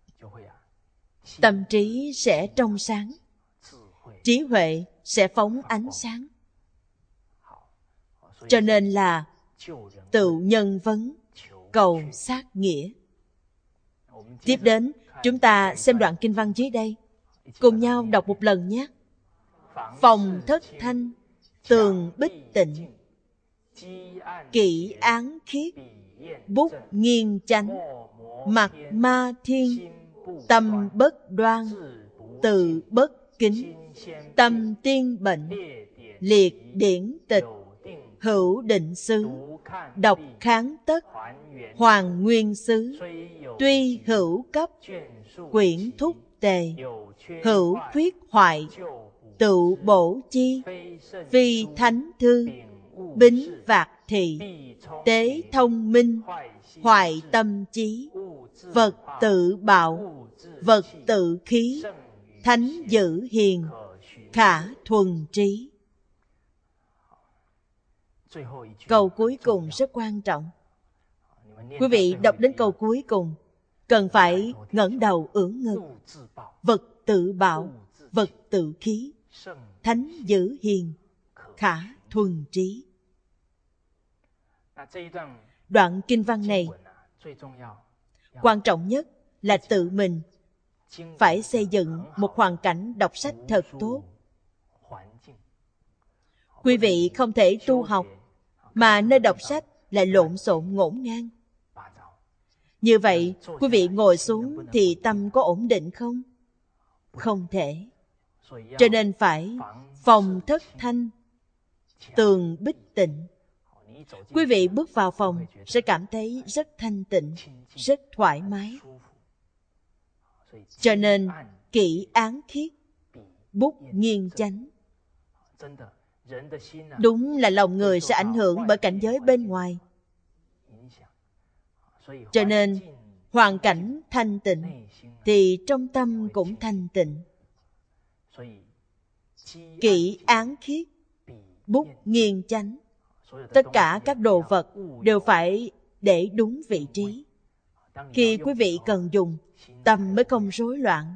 Tâm trí sẽ trong sáng, trí huệ sẽ phóng ánh sáng. Cho nên là tựu nhân vấn, cầu sát nghĩa. Tiếp đến, chúng ta xem đoạn kinh văn dưới đây. Cùng nhau đọc một lần nhé. Phòng thất thanh, tường bích tịnh, kỵ án khiết, bút nghiêng chánh, mặt ma thiên, tâm bất đoan, từ bất kính, tâm tiên bệnh, liệt điển tịch, hữu định xứ, độc kháng tất, hoàn nguyên xứ, tuy hữu cấp, quyển thúc tề, hữu khuyết hoại, tự bổ chi, phi thánh thư, bính vạc thị, tế thông minh, hoại tâm trí, vật tự bạo, vật tự khí, thánh dữ hiền, khả thuần trí. Câu cuối cùng rất quan trọng. Quý vị đọc đến câu cuối cùng, cần phải ngẩng đầu ưỡn ngực. Vật tự bạo, vật tự khí, thánh dữ hiền, khả thuần trí. Đoạn kinh văn này, quan trọng nhất là tự mình phải xây dựng một hoàn cảnh đọc sách thật tốt. Quý vị không thể tu học mà nơi đọc sách lại lộn xộn ngổn ngang. Như vậy, quý vị ngồi xuống thì tâm có ổn định không? Không thể. Cho nên phải phòng thất thanh, tường bích tịnh. Quý vị bước vào phòng sẽ cảm thấy rất thanh tịnh, rất thoải mái. Cho nên kỹ án khiết, bút nghiêng chánh. Đúng là lòng người sẽ ảnh hưởng bởi cảnh giới bên ngoài. Cho nên hoàn cảnh thanh tịnh thì trong tâm cũng thanh tịnh. Kỹ án khiết, bút nghiêng chánh. Tất cả các đồ vật đều phải để đúng vị trí. Khi quý vị cần dùng, tâm mới không rối loạn.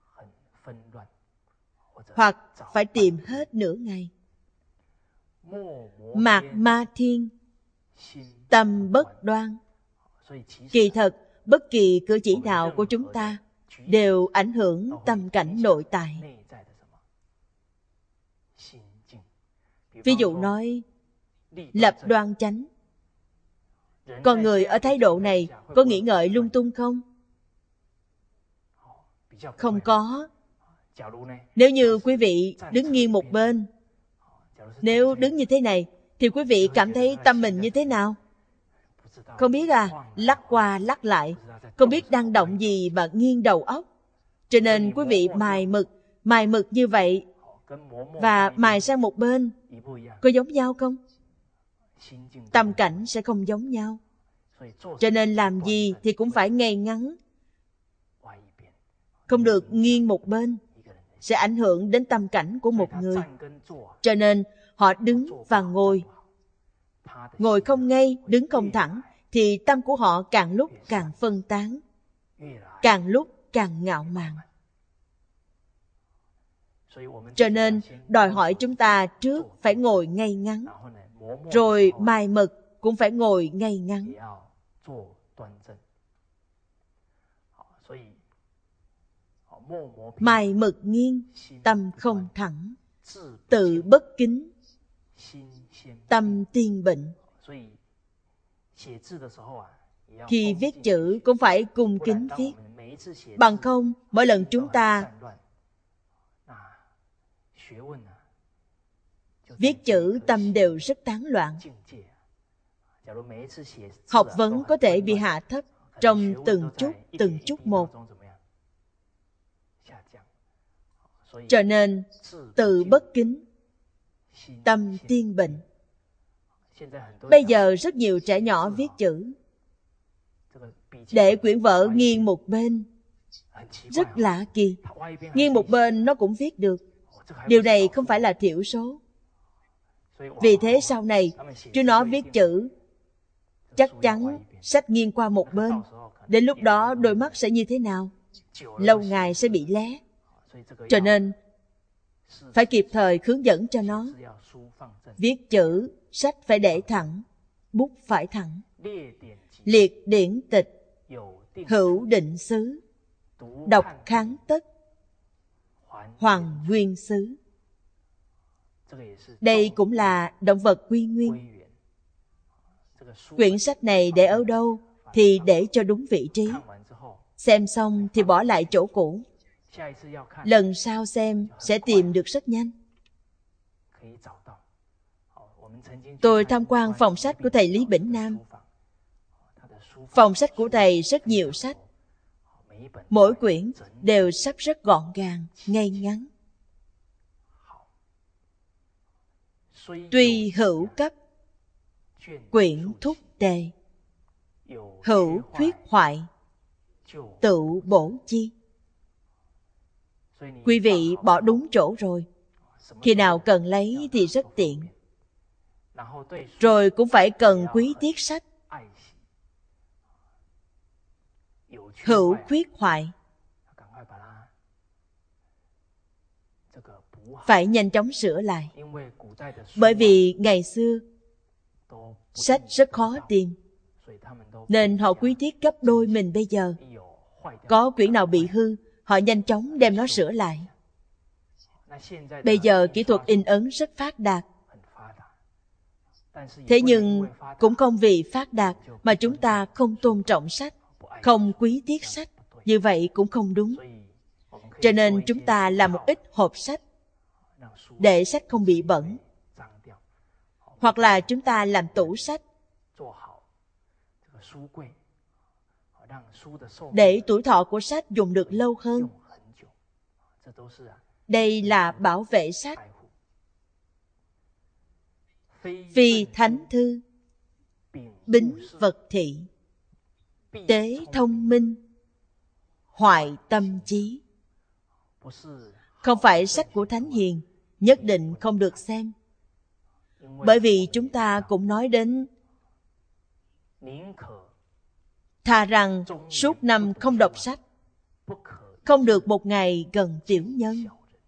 Hoặc phải tìm hết nửa ngày. Mạc ma thiên, tâm bất đoan. Kỳ thật, bất kỳ cử chỉ nào của chúng ta đều ảnh hưởng tâm cảnh nội tại. Ví dụ nói, lập đoan chánh. Con người ở thái độ này có nghĩ ngợi lung tung không? Không có. Nếu như quý vị đứng nghiêng một bên, nếu đứng như thế này, thì quý vị cảm thấy tâm mình như thế nào? Không biết à, lắc qua lắc lại, không biết đang động gì mà nghiêng đầu óc. Cho nên quý vị mài mực, mài mực như vậy, và mài sang một bên, có giống nhau không? Tâm cảnh sẽ không giống nhau. Cho nên làm gì thì cũng phải ngay ngắn, không được nghiêng một bên, sẽ ảnh hưởng đến tâm cảnh của một người. Cho nên họ đứng và ngồi. Ngồi không ngay, đứng không thẳng, thì tâm của họ càng lúc càng phân tán, càng lúc càng ngạo mạn. Cho nên đòi hỏi chúng ta trước phải ngồi ngay ngắn, rồi mài mực cũng phải ngồi ngay ngắn. Mài mực nghiêng, tâm không thẳng, tự bất kính, tâm tiên bệnh. Khi viết chữ cũng phải cung kính viết. Bằng không, mỗi lần chúng ta viết chữ tâm đều rất tán loạn. Học vấn có thể bị hạ thấp trong từng chút, từng chút một. Cho nên, tự bất kính, tâm tiên bệnh. Bây giờ rất nhiều trẻ nhỏ viết chữ, để quyển vở nghiêng một bên. Rất lạ kỳ, nghiêng một bên nó cũng viết được. Điều này không phải là thiểu số. Vì thế sau này, chúng nó viết chữ, chắc chắn sách nghiêng qua một bên. Đến lúc đó đôi mắt sẽ như thế nào? Lâu ngày sẽ bị lé. Cho nên, phải kịp thời hướng dẫn cho nó. Viết chữ, sách phải để thẳng, bút phải thẳng. Liệt điển tịch, hữu định xứ, độc kháng tất, hoàn nguyên xứ. Đây cũng là động vật quy nguyên. Quyển sách này để ở đâu thì để cho đúng vị trí. Xem xong thì bỏ lại chỗ cũ. Lần sau xem sẽ tìm được rất nhanh. Tôi tham quan phòng sách của thầy Lý Bỉnh Nam. Phòng sách của thầy rất nhiều sách. Mỗi quyển đều sắp rất gọn gàng, ngay ngắn. Tuy hữu cấp, quyển thúc đề, hữu khuyết hoại, tự bổ chi. Quý vị bỏ đúng chỗ rồi. Khi nào cần lấy thì rất tiện. Rồi cũng phải cần quý tiếc sách. Hữu khuyết hoại, phải nhanh chóng sửa lại. Bởi vì ngày xưa sách rất khó tìm, nên họ quý tiếc gấp đôi mình bây giờ. Có quyển nào bị hư, họ nhanh chóng đem nó sửa lại. Bây giờ kỹ thuật in ấn rất phát đạt. Thế nhưng cũng không vì phát đạt mà chúng ta không tôn trọng sách, không quý tiếc sách. Như vậy cũng không đúng. Cho nên chúng ta làm một ít hộp sách, để sách không bị bẩn. Hoặc là chúng ta làm tủ sách, để tuổi thọ của sách dùng được lâu hơn. Đây là bảo vệ sách. Phi thánh thư, bính vật thị, tế thông minh, hoại tâm trí. Không phải sách của Thánh Hiền nhất định không được xem. Bởi vì chúng ta cũng nói đến thà rằng suốt năm không đọc sách, không được một ngày gần tiểu nhân.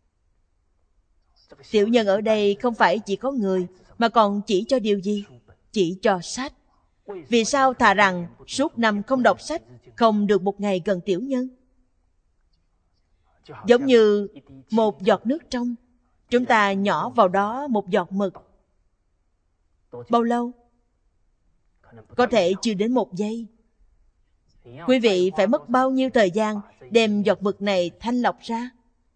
Tiểu nhân ở đây không phải chỉ có người, mà còn chỉ cho điều gì? Chỉ cho sách. Vì sao thà rằng suốt năm không đọc sách, không được một ngày gần tiểu nhân? Giống như một giọt nước trong, chúng ta nhỏ vào đó một giọt mực. Bao lâu? Có thể chưa đến một giây. Quý vị phải mất bao nhiêu thời gian đem giọt mực này thanh lọc ra?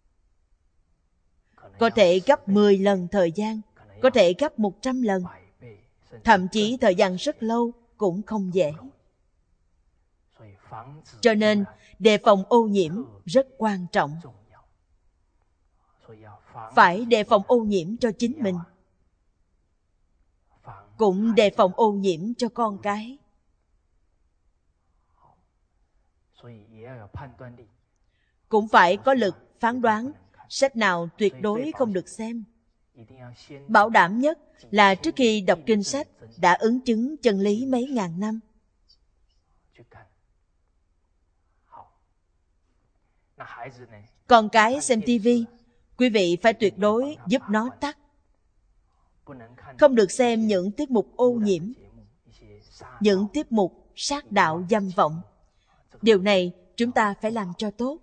Có thể gấp mười lần thời gian, có thể gấp một trăm lần. Thậm chí thời gian rất lâu cũng không dễ. Cho nên đề phòng ô nhiễm rất quan trọng. Phải đề phòng ô nhiễm cho chính mình, cũng đề phòng ô nhiễm cho con cái. Cũng phải có lực phán đoán sách nào tuyệt đối không được xem. Bảo đảm nhất là trước khi đọc kinh sách đã ứng chứng chân lý mấy ngàn năm. Con cái xem tivi, quý vị phải tuyệt đối giúp nó tắt. Không được xem những tiết mục ô nhiễm, những tiết mục sát đạo dâm vọng. Điều này chúng ta phải làm cho tốt.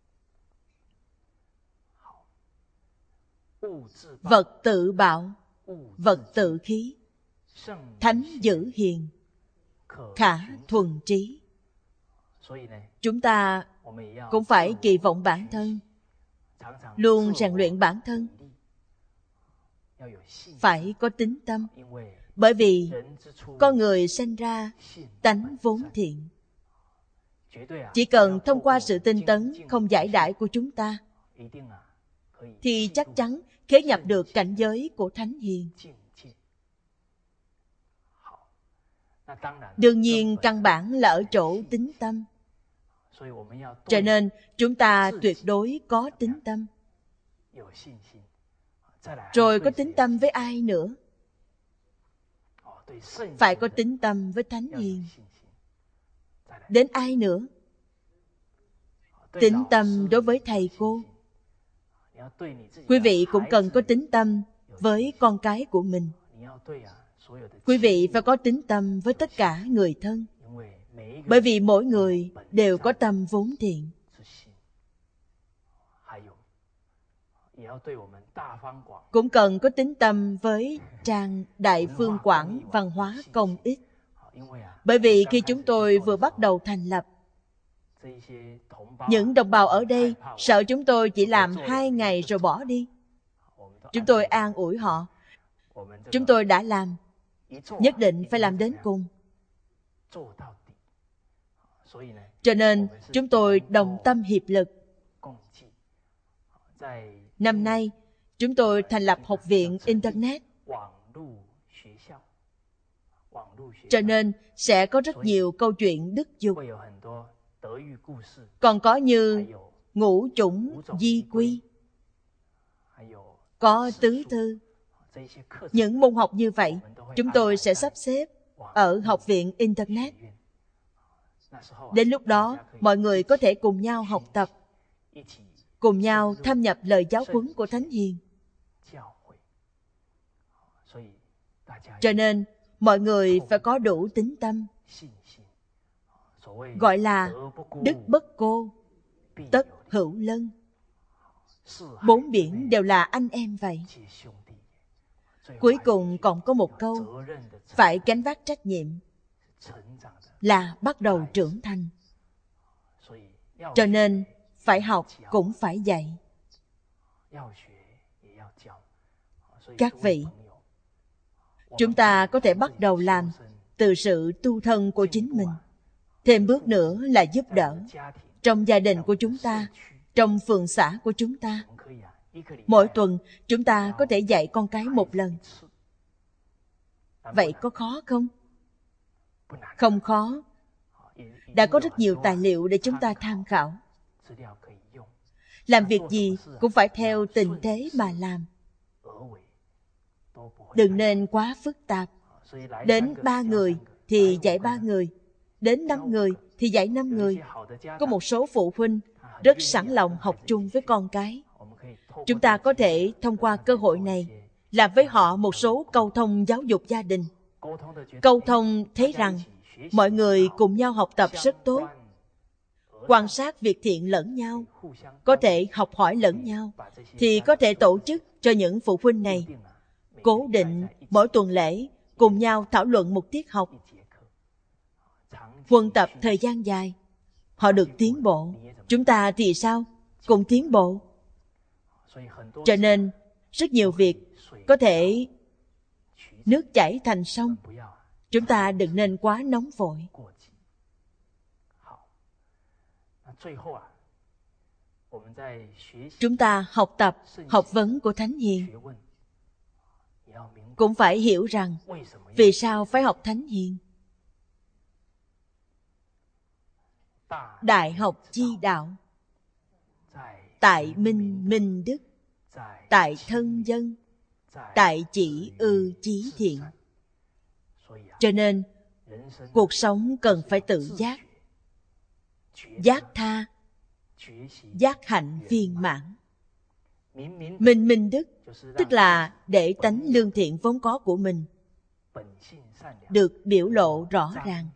Vật tự bạo, vật tự khí, thánh giữ hiền, khả thuần trí. Chúng ta cũng phải kỳ vọng bản thân, luôn rèn luyện bản thân. Phải có tín tâm. Bởi vì con người sinh ra tánh vốn thiện. Chỉ cần thông qua sự tinh tấn không giải đãi của chúng ta, thì chắc chắn khế nhập được cảnh giới của Thánh Hiền. Đương nhiên căn bản là ở chỗ tín tâm. Cho nên chúng ta tuyệt đối có tín tâm. Rồi có tín tâm với ai nữa? Phải có tín tâm với Thánh Hiền. Đến ai nữa? Tín tâm đối với thầy cô. Quý vị cũng cần có tín tâm với con cái của mình. Quý vị phải có tín tâm với tất cả người thân. Bởi vì mỗi người đều có tâm vốn thiện. Cũng cần có tín tâm với trang Đại Phương Quảng Văn hóa Công ích. Bởi vì khi chúng tôi vừa bắt đầu thành lập, những đồng bào ở đây sợ chúng tôi chỉ làm hai ngày rồi bỏ đi. Chúng tôi an ủi họ, chúng tôi đã làm, nhất định phải làm đến cùng. Cho nên chúng tôi đồng tâm hiệp lực. Năm nay chúng tôi thành lập học viện Internet, cho nên sẽ có rất nhiều câu chuyện đức dục. Còn có như ngũ chủng di quy, có tứ thư. Những môn học như vậy chúng tôi sẽ sắp xếp ở học viện Internet. Đến lúc đó mọi người có thể cùng nhau học tập, cùng nhau thâm nhập lời giáo huấn của Thánh Hiền. Cho nên mọi người phải có đủ tín tâm, gọi là đức bất cô, tất hữu lân. Bốn biển đều là anh em vậy. Cuối cùng còn có một câu, phải gánh vác trách nhiệm, là bắt đầu trưởng thành. Cho nên phải học cũng phải dạy. Các vị, chúng ta có thể bắt đầu làm từ sự tu thân của chính mình. Thêm bước nữa là giúp đỡ trong gia đình của chúng ta, trong phường xã của chúng ta. Mỗi tuần chúng ta có thể dạy con cái một lần. Vậy có khó không? Không khó. Đã có rất nhiều tài liệu để chúng ta tham khảo. Làm việc gì cũng phải theo tình thế mà làm. Đừng nên quá phức tạp. Đến ba người thì dạy ba người, đến năm người thì dạy năm người. Có một số phụ huynh rất sẵn lòng học chung với con cái. Chúng ta có thể thông qua cơ hội này làm với họ một số câu thông giáo dục gia đình. Câu thông thấy rằng mọi người cùng nhau học tập rất tốt, quan sát việc thiện lẫn nhau, có thể học hỏi lẫn nhau, thì có thể tổ chức cho những phụ huynh này cố định mỗi tuần lễ cùng nhau thảo luận một tiết học. Huân tập thời gian dài, họ được tiến bộ. Chúng ta thì sao? Cùng tiến bộ. Cho nên rất nhiều việc có thể nước chảy thành sông. Chúng ta đừng nên quá nóng vội. Chúng ta học tập học vấn của Thánh Hiền, cũng phải hiểu rằng vì sao phải học Thánh Hiền. Đại học chi đạo, tại minh minh đức, tại thân dân, tại chỉ ư chí thiện. Cho nên cuộc sống cần phải tự giác, giác tha, giác hạnh viên mãn. Minh minh đức tức là để tánh lương thiện vốn có của mình được biểu lộ rõ ràng,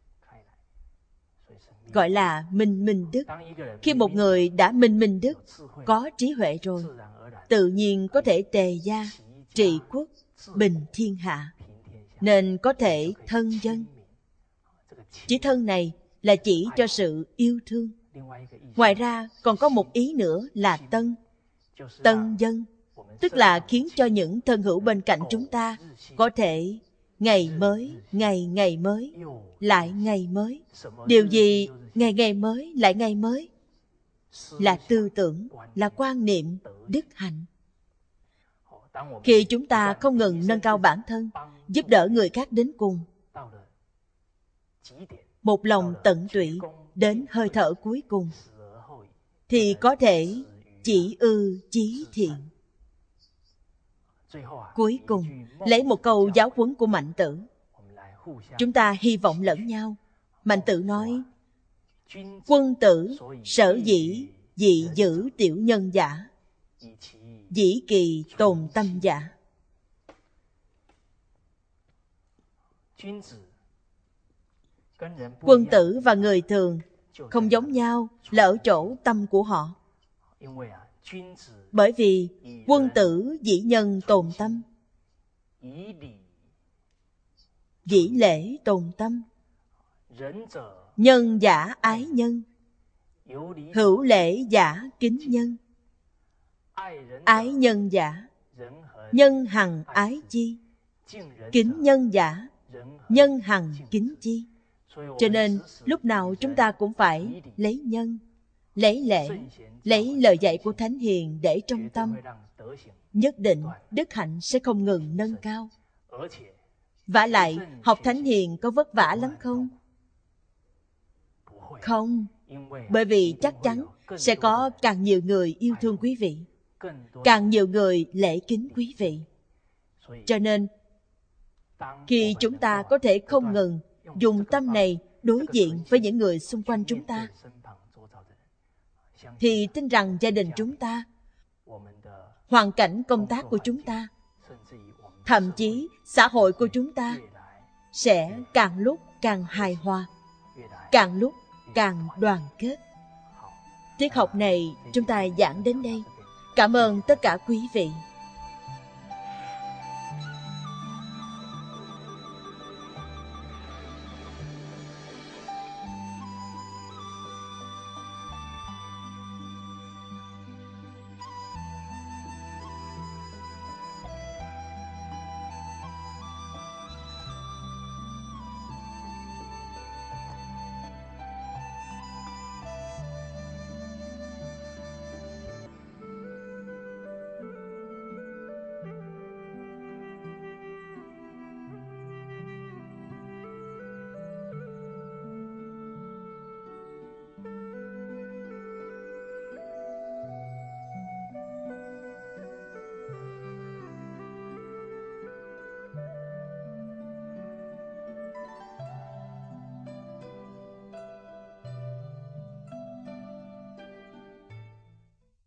gọi là minh minh đức. Khi một người đã minh minh đức, có trí huệ rồi, tự nhiên có thể tề gia, trị quốc, bình thiên hạ, nên có thể thân dân. Chữ thân này là chỉ cho sự yêu thương. Ngoài ra còn có một ý nữa là tân. Tân dân tức là khiến cho những thân hữu bên cạnh chúng ta có thể ngày mới, ngày ngày mới, lại ngày mới. Điều gì ngày ngày mới, lại ngày mới? Là tư tưởng, là quan niệm, đức hạnh. Khi chúng ta không ngừng nâng cao bản thân, giúp đỡ người khác đến cùng, một lòng tận tụy đến hơi thở cuối cùng, thì có thể chỉ ư chí thiện. Cuối cùng, lấy một câu giáo huấn của Mạnh Tử, chúng ta hy vọng lẫn nhau. Mạnh Tử nói, quân tử sở dĩ dị giữ tiểu nhân giả, dĩ kỳ tồn tâm giả. Quân tử và người thường không giống nhau là ở chỗ tâm của họ. Bởi vì quân tử dĩ nhân tồn tâm, dĩ lễ tồn tâm, nhân giả ái nhân, hữu lễ giả kính nhân, ái nhân giả nhân hằng ái chi, kính nhân giả, nhân hằng kính chi. Cho nên lúc nào chúng ta cũng phải lấy nhân, lấy lễ, lấy lời dạy của Thánh Hiền để trong tâm. Nhất định đức hạnh sẽ không ngừng nâng cao. Vả lại, học Thánh Hiền có vất vả lắm không? Không, bởi vì chắc chắn sẽ có càng nhiều người yêu thương quý vị, càng nhiều người lễ kính quý vị. Cho nên, khi chúng ta có thể không ngừng dùng tâm này đối diện với những người xung quanh chúng ta, thì tin rằng gia đình chúng ta, hoàn cảnh công tác của chúng ta, thậm chí xã hội của chúng ta sẽ càng lúc càng hài hòa, càng lúc càng đoàn kết. Tiết học này chúng ta giảng đến đây. Cảm ơn tất cả quý vị.